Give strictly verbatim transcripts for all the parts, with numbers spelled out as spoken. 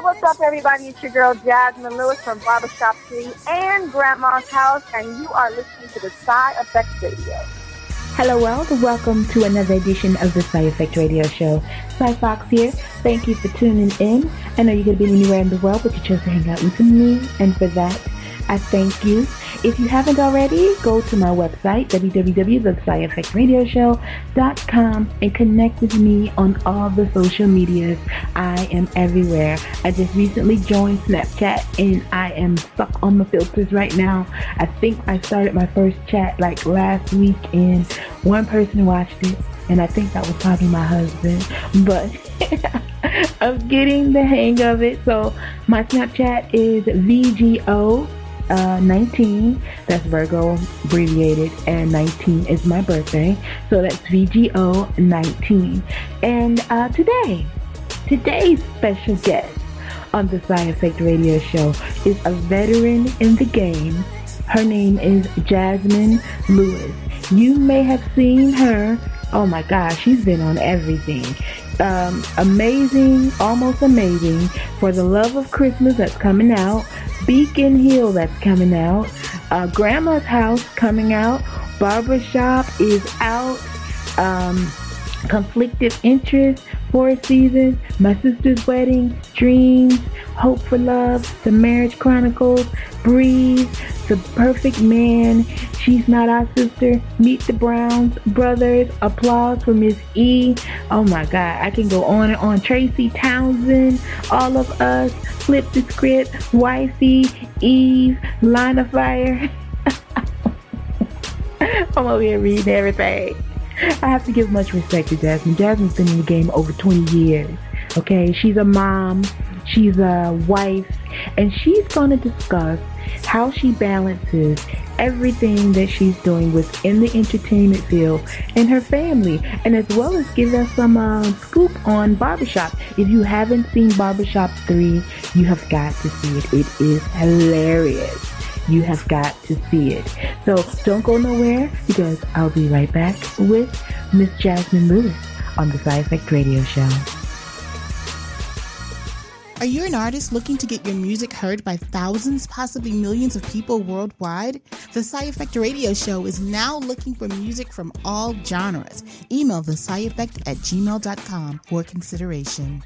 what's up, everybody? It's your girl, Jasmine Lewis from Barbershop three and Grandma's House, and you are listening to the Side Effect Radio. Hello, world. Welcome to another edition of the Side Effect Radio Show. Cy Fox here. Thank you for tuning in. I know you could be anywhere in the world, but you chose to hang out with me, and for that, I thank you. If you haven't already, go to my website, w w w dot side effect radio show dot com, and connect with me on all the social medias. I am everywhere. I just recently joined Snapchat, and I am stuck on the filters right now. I think I started my first chat like last week, and one person watched it, and I think that was probably my husband. But I'm getting the hang of it. So my Snapchat is V G O. Uh, nineteen, that's Virgo abbreviated, and nineteen is my birthday, so that's V G O nineteen. And uh, today, today's special guest on the Side Effect Radio Show is a veteran in the game. Her name is Jasmine Lewis. You may have seen her. Oh my gosh, she's been on everything. Um, amazing, almost amazing. For the Love of Christmas, that's coming out. Beacon Hill, that's coming out. Uh, Grandma's House coming out. Barbershop is out. Um, Conflicted Interest, Four Seasons, My Sister's Wedding, Dreams, Hope for Love, The Marriage Chronicles, Breeze, The Perfect Man, She's Not Our Sister, Meet the Browns Brothers, Applause for Miss E. Oh my God, I can go on and on. Tracy Townsend, All of Us, Flip the Script, Wifey, Eve, Line of Fire. I'm over here reading everything. I have to give much respect to Jasmine. Jasmine's been in the game over twenty years. Okay, she's a mom, she's a wife, and she's going to discuss how she balances everything that she's doing within the entertainment field and her family, and as well as give us some uh, scoop on Barbershop. If you haven't seen Barbershop three, you have got to see it. It is hilarious. You have got to see it. So don't go nowhere, because I'll be right back with Miss Jasmine Lewis on the Side Effect Radio Show. Are you an artist looking to get your music heard by thousands, possibly millions of people worldwide? The Side Effect Radio Show is now looking for music from all genres. Email the side effect at gmail dot com for consideration.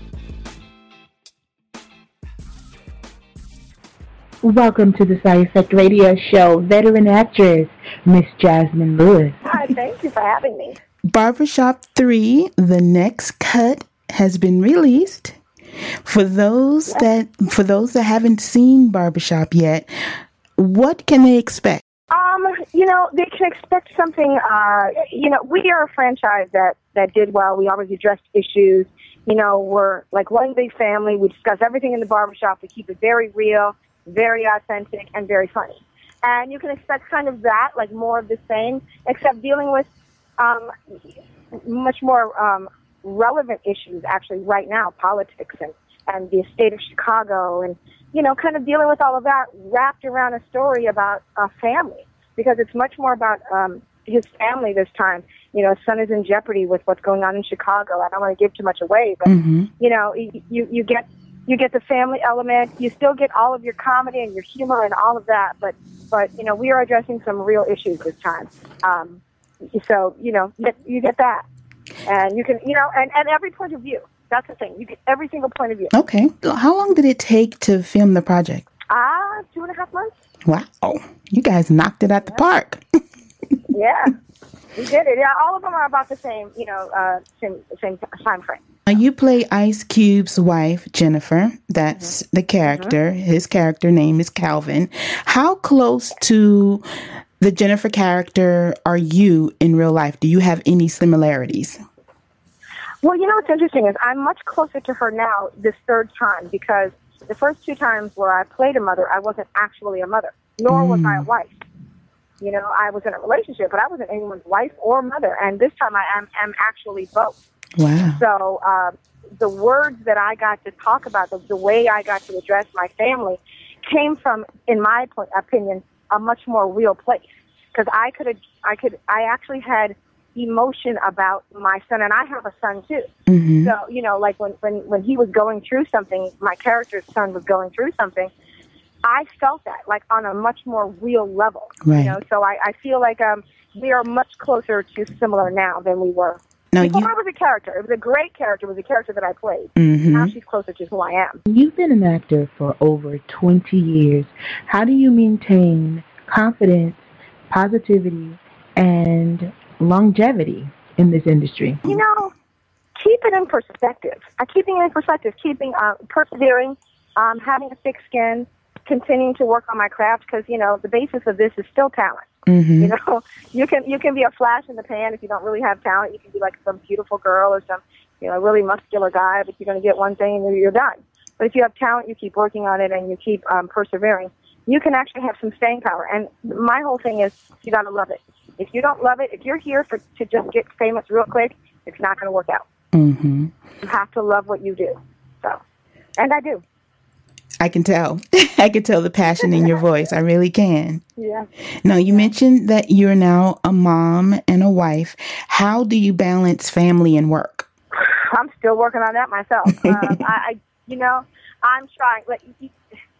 Welcome to the Side Effect Radio Show, veteran actress, Miss Jasmine Lewis. Hi, thank you for having me. Barbershop three, the next cut, has been released. For those yes. that for those that haven't seen Barbershop yet, what can they expect? Um, you know, they can expect something. Uh, you know, we are a franchise that that did well. We always addressed issues. You know, we're like one big family. We discuss everything in the barbershop. We keep it very real, very authentic, and very funny. And you can expect kind of that, like more of the same, except dealing with um, much more um, relevant issues, actually, right now, politics and, and the state of Chicago, and, you know, kind of dealing with all of that wrapped around a story about a family, because it's much more about um, his family this time. You know, his son is in jeopardy with what's going on in Chicago. I don't want to give too much away, but, mm-hmm. you know, you, you get... You get the family element. You still get all of your comedy and your humor and all of that. But, but you know, we are addressing some real issues this time. Um, so, you know, you get, you get that. And you can, you know, and, and every point of view. That's the thing. You get every single point of view. Okay. How long did it take to film the project? Ah, uh, two and a half months. Wow. You guys knocked it out yeah. the park. Yeah. We did it. Yeah, all of them are about the same, you know, uh, same, same time frame. You play Ice Cube's wife, Jennifer. That's mm-hmm. the character. Mm-hmm. His character name is Calvin. How close to the Jennifer character are you in real life? Do you have any similarities? Well, you know what's interesting is I'm much closer to her now this third time, because the first two times where I played a mother, I wasn't actually a mother, nor mm. was I a wife. You know, I was in a relationship, but I wasn't anyone's wife or mother. And this time I am, am actually both. Wow. So uh, the words that I got to talk about, the, the way I got to address my family, came from, in my opinion, a much more real place. Because I could, I could, I actually had, emotion about my son, and I have a son too. Mm-hmm. So, you know, like when, when, when he was going through something, my character's son was going through something, I felt that, like, on a much more real level. Right. You know, so I, I feel like um, we are much closer to similar now than we were. Now, Before you, I was a character. It was a great character. It was a character that I played. mm-hmm. Now she's closer to who I am. You've been an actor for over twenty years. How do you maintain confidence, positivity, and longevity in this industry? You know, keep it in perspective. Uh, keeping it in perspective, keeping uh, persevering, um, having a thick skin, continuing to work on my craft, because, you know, the basis of this is still talent. Mm-hmm. You know, you can you can be a flash in the pan if you don't really have talent. You can be like some beautiful girl or some, you know, really muscular guy, but you're going to get one thing and you're done. But if you have talent, you keep working on it and you keep um, persevering, you can actually have some staying power. And my whole thing is you got to love it. If you don't love it, if you're here for to just get famous real quick, it's not going to work out. Mm-hmm. You have to love what you do. So, and I do. I can tell. I can tell the passion in your voice. I really can. Yeah. Now, you yeah. mentioned that you're now a mom and a wife. How do you balance family and work? I'm still working on that myself. um, I, I, you know, I'm trying. Like, you,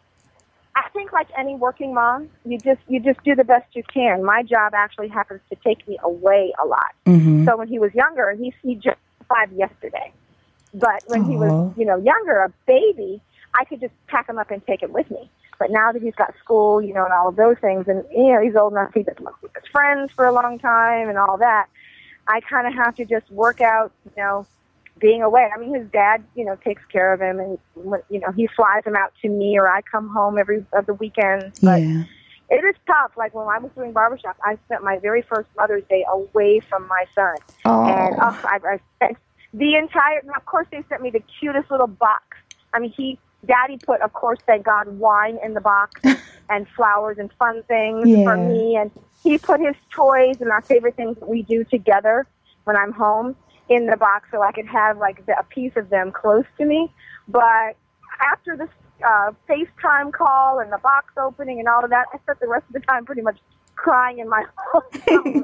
I think, like any working mom, you just you just do the best you can. My job actually happens to take me away a lot. Mm-hmm. So when he was younger, he he just five yesterday. But when Aww. he was, you know, younger, a baby, I could just pack him up and take him with me. But now that he's got school, you know, and all of those things, and, you know, he's old enough, he doesn't want to be with his friends for a long time and all that, I kind of have to just work out, you know, being away. I mean, his dad, you know, takes care of him, and, you know, he flies him out to me, or I come home every other weekend. But yeah. it is tough. Like, when I was doing barbershop, I spent my very first Mother's Day away from my son. Oh. And oh, I, I spent the entire, of course, they sent me the cutest little box. I mean, he... Daddy put, of course, thank God, wine in the box and, and flowers and fun things yeah. for me. And he put his toys and our favorite things that we do together when I'm home in the box so I could have, like, the, a piece of them close to me. But after this uh, FaceTime call and the box opening and all of that, I spent the rest of the time pretty much crying in my hotel room.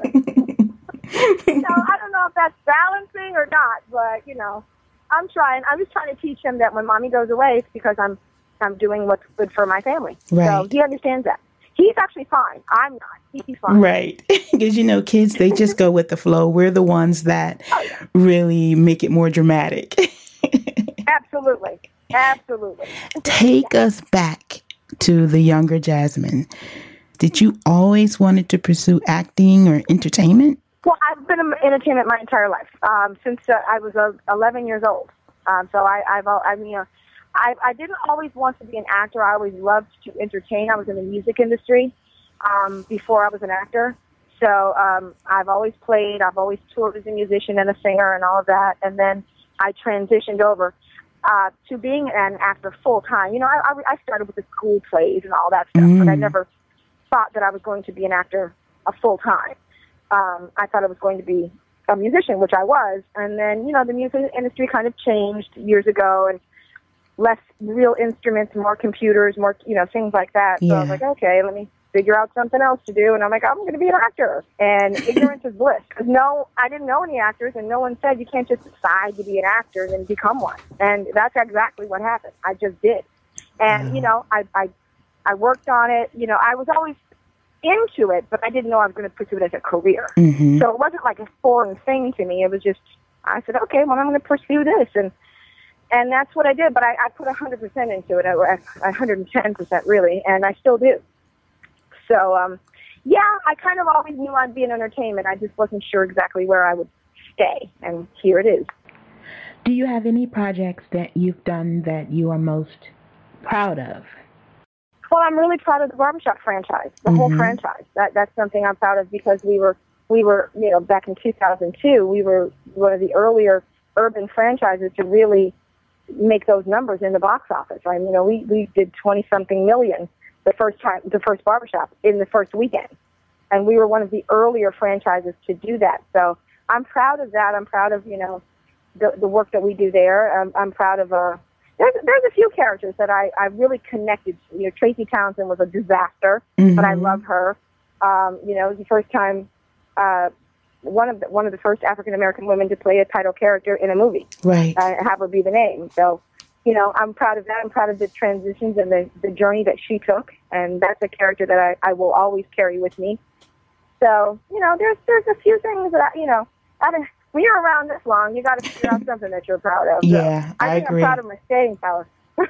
You know, I don't know if that's balancing or not, but, you know. I'm trying. I'm just trying to teach him that when mommy goes away, it's because I'm I'm doing what's good for my family. Right. So he understands that. He's actually fine. I'm not. He's fine. Right. Because, you know, kids, they just go with the flow. We're the ones that oh, yeah. really make it more dramatic. Absolutely. Absolutely. Take yeah. us back to the younger Jasmine. Did you always wanted to pursue acting or entertainment? Well, I've been in entertainment my entire life, um, since uh, I was uh, eleven years old. Um, so I, I've, I mean, uh, I, I didn't always want to be an actor. I always loved to entertain. I was in the music industry um, before I was an actor. So um, I've always played. I've always toured as a musician and a singer and all of that. And then I transitioned over uh, to being an actor full time. You know, I, I started with the school plays and all that stuff, mm. but I never thought that I was going to be an actor a full time. Um, I thought I was going to be a musician, which I was. And then, you know, the music industry kind of changed years ago, and less real instruments, more computers, more, you know, things like that. Yeah. So I was like, okay, let me figure out something else to do. And I'm like, I'm going to be an actor. And ignorance is bliss. Because no, I didn't know any actors, and no one said you can't just decide to be an actor and then become one. And that's exactly what happened. I just did. And, mm. you know, I, I, I worked on it. You know, I was always into it, but I didn't know I was going to pursue it as a career. Mm-hmm. So it wasn't like a foreign thing to me. It was just, I said, okay, well, I'm going to pursue this. And and that's what I did. But I, I put one hundred percent into it, one hundred ten percent really, and I still do. So, um, yeah, I kind of always knew I'd be in entertainment. I just wasn't sure exactly where I would stay, and here it is. Do you have any projects that you've done that you are most proud of? Well, I'm really proud of the Barbershop franchise, the mm-hmm. whole franchise. That that's something I'm proud of, because we were we were you know back in two thousand two, we were one of the earlier urban franchises to really make those numbers in the box office. Right? You know, we we did twenty something million the first time, the first Barbershop in the first weekend, and we were one of the earlier franchises to do that. So I'm proud of that. I'm proud of you know the the work that we do there. I'm, I'm proud of uh. There's, there's a few characters that I, I really connected to. You know, Tracy Townsend was a disaster, mm-hmm. but I love her. Um, you know, it was the first time uh, one of the, one of the first African American women to play a title character in a movie. Right. Uh, have her be the name. So, you know, I'm proud of that. I'm proud of the transitions and the, the journey that she took, and that's a character that I, I will always carry with me. So, you know, there's there's a few things that I, you know, I don't, when you're around this long, you got to figure out something that you're proud of. So Yeah, I, I think agree. I'm proud of my staying power.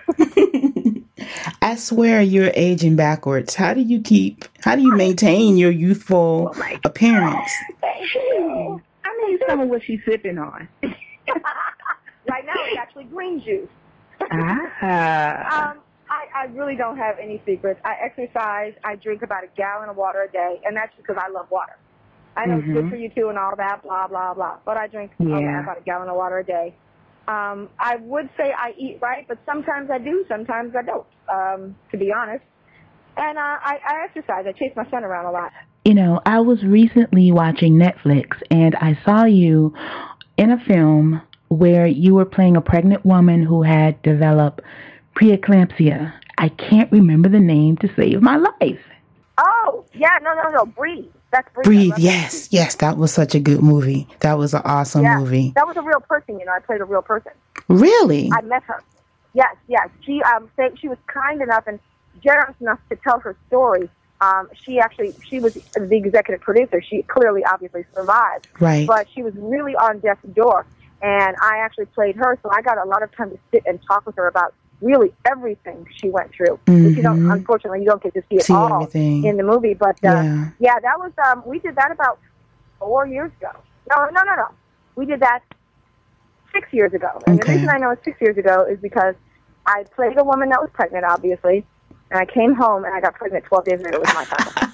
I swear you're aging backwards. How do you keep, how do you maintain your youthful Oh my appearance? Thank you. I need some of what she's sipping on. Right now, it's actually green juice. Ah. Um, I, I really don't have any secrets. I exercise. I drink about a gallon of water a day, and that's because I love water. I know Mhm. it's good for you too and all that, blah, blah, blah, but I drink Yeah. about a gallon of water a day. Um, I would say I eat right, but sometimes I do, sometimes I don't, um, to be honest. And uh, I, I exercise. I chase my son around a lot. You know, I was recently watching Netflix, and I saw you in a film where you were playing a pregnant woman who had developed preeclampsia. I can't remember the name to save my life. Oh, yeah, no, no, no, Breathe. That's Breathe. I Breathe. love that Yes, yes. That was such a good movie. That was an awesome Yeah, movie. that was a real person, you know. I played a real person. Really? I met her. Yes, yes. She um say, she was kind enough and generous enough to tell her story. Um, she actually she was the executive producer. She clearly, obviously survived, Right. but she was really on death's door, and I actually played her. So I got a lot of time to sit and talk with her about really everything she went through. Which you don't, Mhm. unfortunately, you don't get to see it See all everything. in the movie. But uh, Yeah. yeah, that was um we did that about four years ago. No, no, no, no. We did that six years ago. And Okay. the reason I know it's six years ago is because I played a woman that was pregnant, obviously, and I came home and I got pregnant twelve days later with my child.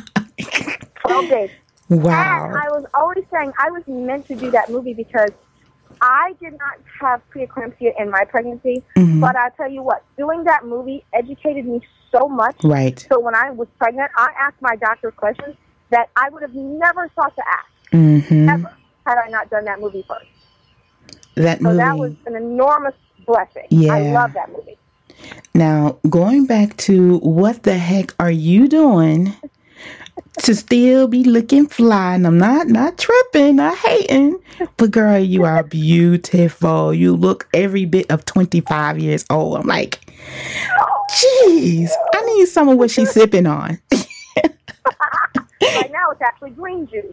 twelve days. Wow. And I was always saying I was meant to do that movie because I did not have preeclampsia in my pregnancy, Mhm. but I tell you what, doing that movie educated me so much. Right. So when I was pregnant, I asked my doctor questions that I would have never thought to ask, Mm-hmm. ever, had I not done that movie first. That So movie. that was an enormous blessing. Yeah. I love that movie. Now, going back to what the heck are you doing to still be looking fly? And I'm not not tripping, not hating, but girl, you are beautiful. You look every bit of twenty-five years old. I'm like, jeez, I need some of what she's sipping on. Right now, it's actually green juice.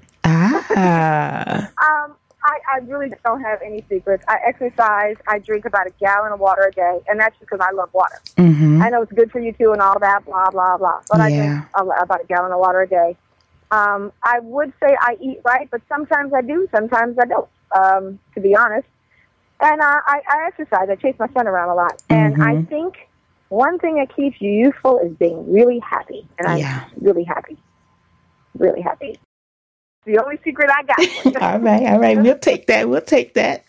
Ah, Um, I, I really don't have any secrets. I exercise. I drink about a gallon of water a day, and that's because I love water. mm-hmm. I know it's good for you too and all that, blah, blah, blah. But I Yeah. drink a, about a gallon of water a day. Um, I would say I eat right, but sometimes I do, sometimes I don't, um, to be honest. And uh, I, I exercise. I chase my son around a lot. And I Mhm. think one thing that keeps you youthful is being really happy. And I'm Yeah. really happy. Really happy. The only secret I got. All right, all right. We'll take that. We'll take that.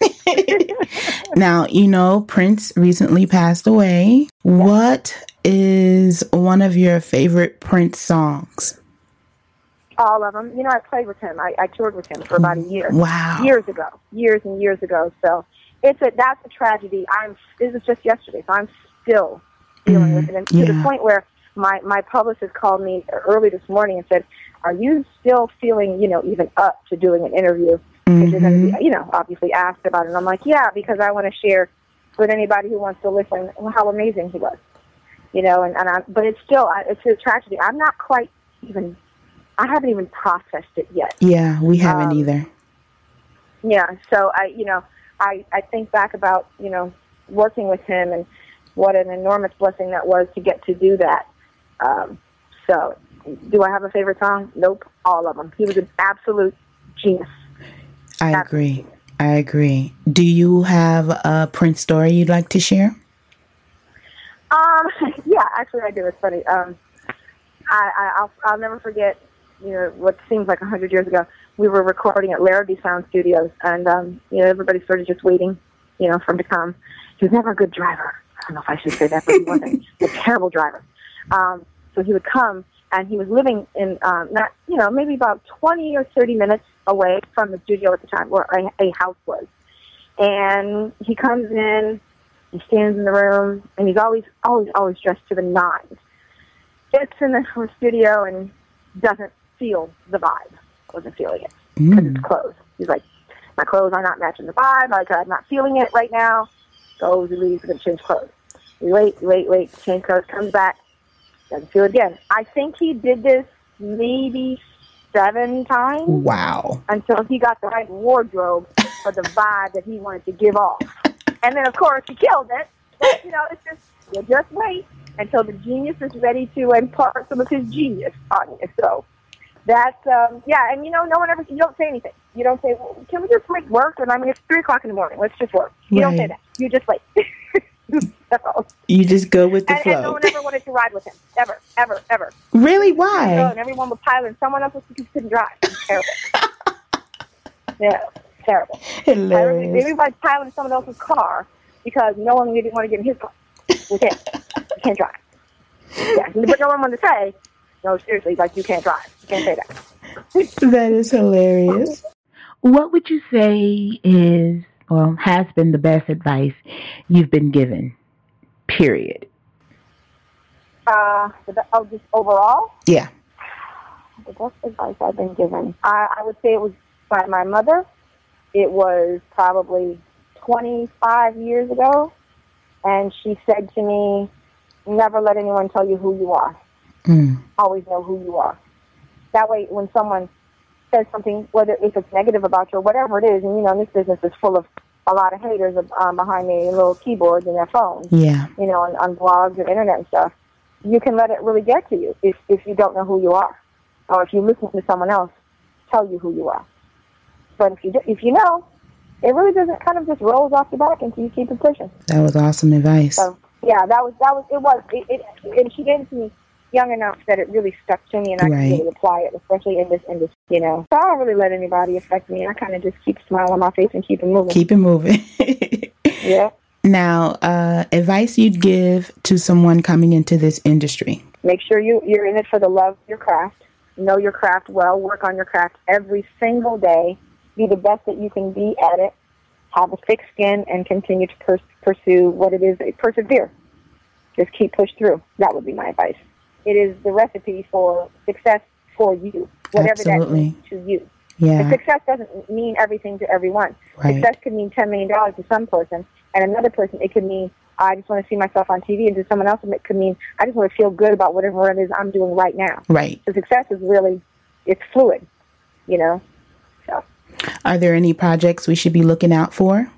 Now, you know, Prince recently passed away. What is one of your favorite Prince songs? All of them. You know, I played with him. I, I toured with him for about a year. Wow. Years ago. Years and years ago. So it's a that's a tragedy. I'm this was just yesterday, so I'm still dealing Mm, with it. And to yeah. the point where my, my publicist called me early this morning and said, are you still feeling, you know, even up to doing an interview? Because you're going to be, you know, obviously asked about it. And I'm like, yeah, because I want to share with anybody who wants to listen how amazing he was. You know, and, and I, but it's still, I- it's a tragedy. I'm not quite even, I haven't even processed it yet. Yeah, we haven't Um, either. Yeah, so I, you know, I, I think back about, you know, working with him and what an enormous blessing that was to get to do that. Um, so, do I have a favorite song? Nope, all of them. He was an absolute genius. I That's- agree. I agree. Do you have a Prince story you'd like to share? Um, yeah, actually I do. It's funny. Um, I, I, I'll, I'll never forget, you know, what seems like a hundred years ago. We were recording at Larrabee Sound Studios, and, um, you know, everybody started just waiting, you know, for him to come. He was never a good driver. I don't know if I should say that, but he wasn't a terrible driver. Um, so he would come, and he was living in, um, not, you know, maybe about twenty or thirty minutes away from the studio at the time, where a, a house was. And he comes in, he stands in the room, and he's always, always, always dressed to the nines. Gets in the studio and doesn't feel the vibe. Wasn't feeling it. because Mm. it's clothes. He's like, my clothes are not matching the vibe. Like, I'm not feeling it right now. Goes, he leaves, and change clothes. We wait, wait, wait. Change clothes, comes back, doesn't feel it again. I think he did this maybe seven times. Wow. Until he got the right wardrobe for the vibe that he wanted to give off. And then, of course, he killed it. But, you know, it's just, you just wait until the genius is ready to impart some of his genius on you. So that's, um, yeah, and, you know, no one ever, you don't say anything. You don't say, well, can we just make work? And I mean, it's three o'clock in the morning. Let's just work. You Right. don't say that. You just wait. That's all. You just go with the And, flow. and no one ever wanted to ride with him. Ever, ever, ever. Really? So, Why? and everyone was piloting someone else because he couldn't drive. It was terrible. Yeah, terrible. Hilarious. Everybody's piloting someone else's car because no one didn't want to get in his car with him. You can't drive. Yeah, but no one wanted to say, no, seriously, like, you can't drive. You can't say that. That is hilarious. What would you say is, or has been the best advice you've been given? Period. Uh, the, oh, just overall? Yeah. The best advice I've been given. I, I would say it was by my mother. It was probably twenty-five years ago. And she said to me, never let anyone tell you who you are. Mm. Always know who you are. That way, when someone says something, whether if it's negative about you or whatever it is, and you know, this business is full of a lot of haters um, behind their little keyboards and their phones, Yeah. you know, on, on blogs and internet and stuff, you can let it really get to you if, if you don't know who you are. Or if you listen to someone else tell you who you are. But if you do, if you know, it really doesn't, kind of just rolls off your back until you keep it pushing. That was awesome advice. So, yeah, that was, that was, it was, it, it, and she gave it to me young enough that it really stuck to me and I Right. can really apply it, especially in this industry, you know. So I don't really let anybody affect me. I kind of just keep a smile on my face and keep it moving. Keep it moving. Yeah. Now, uh, advice you'd give to someone coming into this industry? Make sure you, you're in it for the love of your craft. Know your craft well. Work on your craft every single day. Be the best that you can be at it. Have a thick skin and continue to pers- pursue what it is. Persevere. Just keep push through. That would be my advice. It is the recipe for success for you, whatever Absolutely. that means to you. Yeah. And success doesn't mean everything to everyone. Right. Success could mean ten million dollars to some person, and another person, it could mean, I just want to see myself on T V, and to someone else, it could mean, I just want to feel good about whatever it is I'm doing right now. Right. So success is really, it's fluid, you know. So. Are there any projects we should be looking out for?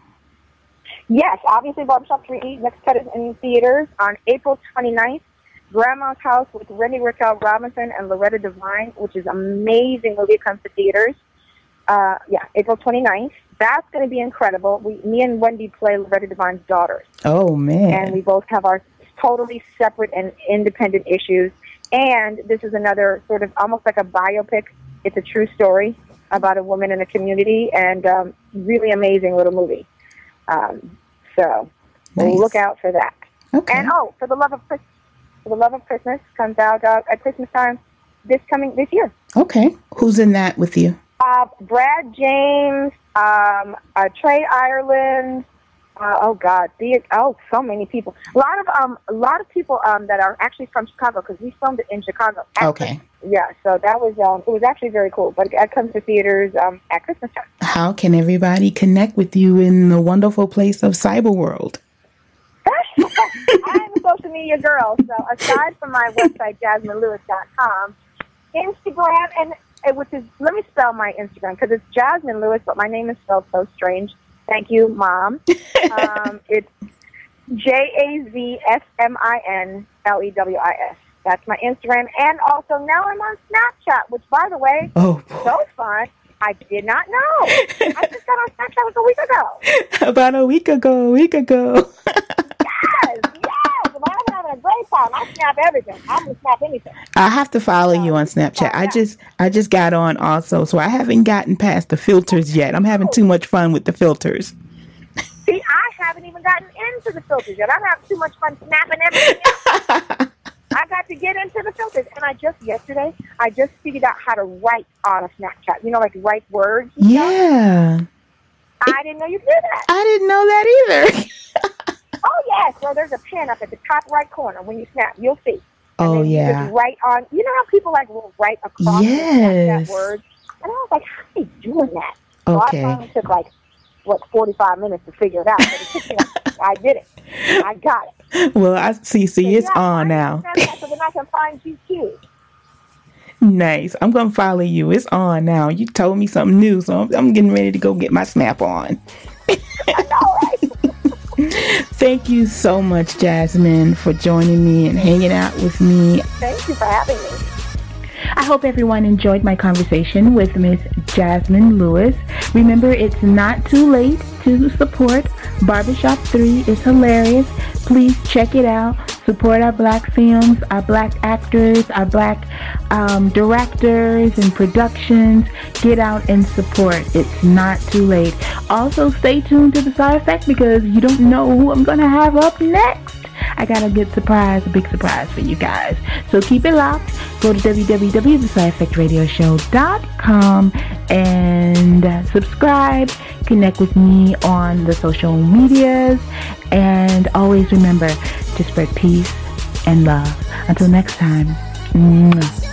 Yes, obviously Barbershop three E, next cut is in theaters on April twenty-ninth. Grandma's House with Rennie Raquel Robinson and Loretta Devine, which is an amazing movie. It comes to theaters. Uh, yeah, April twenty-ninth. That's going to be incredible. We, me and Wendy play Loretta Devine's daughters. Oh, man. And we both have our totally separate and independent issues. And this is another sort of almost like a biopic. It's a true story about a woman in a community, and um, really amazing little movie. Um, so Nice. look out for that. Okay. And oh, for the love of Christmas, for the love of Christmas comes out uh, at Christmas time this coming this year. Okay. Who's in that with you? Uh, Brad James, um, uh, Trey Ireland. Uh, oh God, the, oh, so many people. A lot of um, a lot of people um, that are actually from Chicago because we filmed it in Chicago. at Okay. Christmas. Yeah, so that was um, it was actually very cool. But it comes to theaters um, at Christmas time. How can everybody connect with you in the wonderful place of cyber world? I'm a social media girl, so aside from my website, jasmine lewis dot com, Instagram, and uh, which is, let me spell my Instagram, because it's Jasmine Lewis, but my name is spelled so strange. Thank you, Mom. um, it's J A Z S M I N L E W I S. That's my Instagram. And also now I'm on Snapchat, which, by the way, Oh, so fun. I did not know. I just got on Snapchat like a week ago. about a week ago, a week ago. Yes, yes. Well, I'm having a great time. I snap everything. I'm going to snap anything. I have to follow you on Snapchat. I just I just got on also, so I haven't gotten past the filters yet. I'm having too much fun with the filters. See, I haven't even gotten into the filters yet. I'm having too much fun snapping everything else. I got to get into the filters, and I just, yesterday, I just figured out how to write on a Snapchat. You know, like write words and stuff. Yeah. I didn't know you could do that. I didn't know that either. Oh, yeah. So there's a pen up at the top right corner when you snap. You'll see. And Oh, then you yeah. just write on, you know how people like will write across Yes. the Snapchat words? And I was like, how are you doing that? Okay. So I finally took like, what, forty-five minutes to figure it out. But it took me, I did it. I got it. Well, I see. See, it's yeah, on now. So then I can find you too. Nice. I'm gonna follow you. It's on now. You told me something new, so I'm, I'm getting ready to go get my Snap on. I know, right? Thank you so much, Jasmine, for joining me and hanging out with me. Thank you for having me. I hope everyone enjoyed my conversation with Miss Jasmine Lewis. Remember, it's not too late to support. Barbershop three is hilarious. Please check it out. Support our black films, our black actors, our black um, directors and productions. Get out and support. It's not too late. Also, stay tuned to the Side Effect because you don't know who I'm going to have up next. I got a good surprise, a big surprise for you guys. So keep it locked. Go to w w w dot the side effect radio show dot com and uh, subscribe. Connect with me on the social medias. And always remember to spread peace and love. Until next time. Mwah.